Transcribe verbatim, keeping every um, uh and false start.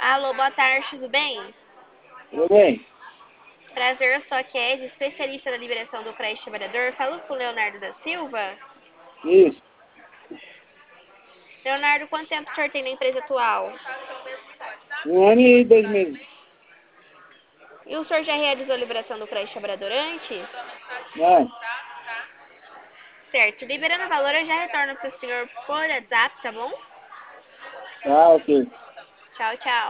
Alô, boa tarde, tudo bem? Tudo bem? Prazer, eu sou a Kelly, especialista na liberação do crédito trabalhador. Falo com o Leonardo da Silva. Isso. Leonardo, quanto tempo o senhor tem na empresa atual? Um ano e dois meses. E o senhor já realizou a liberação do crédito trabalhador antes? Não. Certo, liberando o valor, eu já retorno para o senhor por WhatsApp, tá bom? Tá, ok. Tchau, tchau.